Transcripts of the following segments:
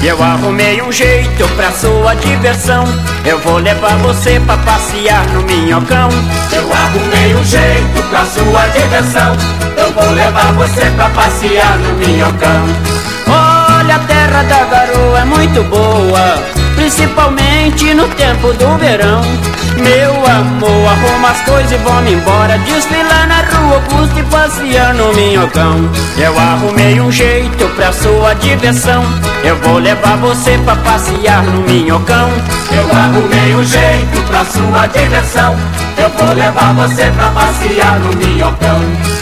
Eu arrumei um jeito pra sua diversão. Eu vou levar você pra passear no Minhocão. Eu arrumei um jeito pra sua diversão. Eu vou levar você pra passear no Minhocão. Olha, a terra da garoa é muito boa, principalmente no tempo do verão. Meu amor, arruma as coisas e vamos embora, desfilar na Rua Augusta e passear no Minhocão. Eu arrumei um jeito pra sua diversão. Eu vou levar você pra passear no Minhocão. Eu arrumei um jeito pra sua diversão. Eu vou levar você pra passear no Minhocão.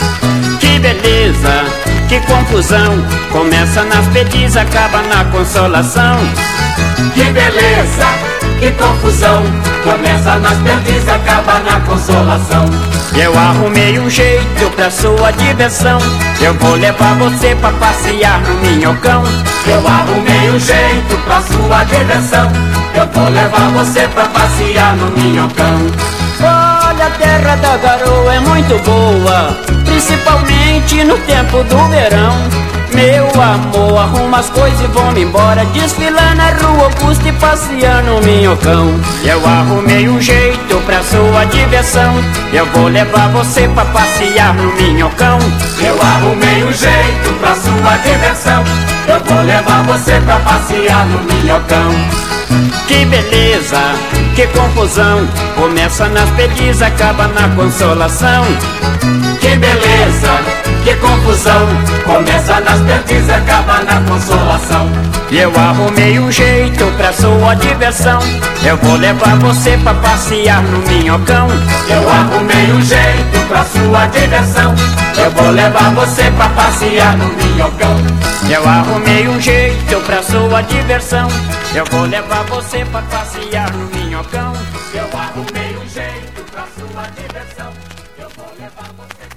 Que beleza, que confusão, começa nas pedis, acaba na consolação. Que beleza, que confusão, começa nas perdizes, acaba na consolação. Eu arrumei um jeito pra sua diversão. Eu vou levar você pra passear no Minhocão. Eu arrumei um jeito pra sua diversão. Eu vou levar você pra passear no Minhocão. Olha, a terra da garoa é muito boa, principalmente no tempo do verão. Meu amor, arruma as coisas e vamos embora, desfilar na Rua Augusta e passear no Minhocão. Eu arrumei um jeito pra sua diversão. Eu vou levar você pra passear no Minhocão. Eu arrumei um jeito pra sua diversão. Eu vou levar você pra passear no Minhocão. Que beleza, que confusão, começa nas pedis, acaba na consolação. Que beleza, que confusão, começa nas perdizes, acaba na consolação. Eu arrumei um jeito pra sua diversão. Eu vou levar você pra passear no Minhocão. Eu arrumei um jeito pra sua diversão. Eu vou levar você pra passear no Minhocão. Eu arrumei um jeito pra sua diversão. Eu vou levar você pra passear no Minhocão. Eu arrumei um jeito pra sua diversão. Eu vou levar você